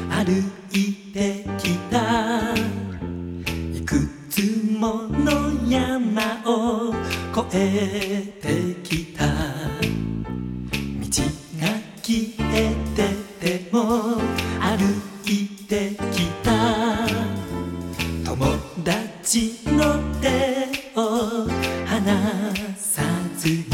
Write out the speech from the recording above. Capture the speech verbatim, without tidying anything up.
歩いてきたいくつもの山を越えてきた道が消えてても歩いてきた友達の手を離さずに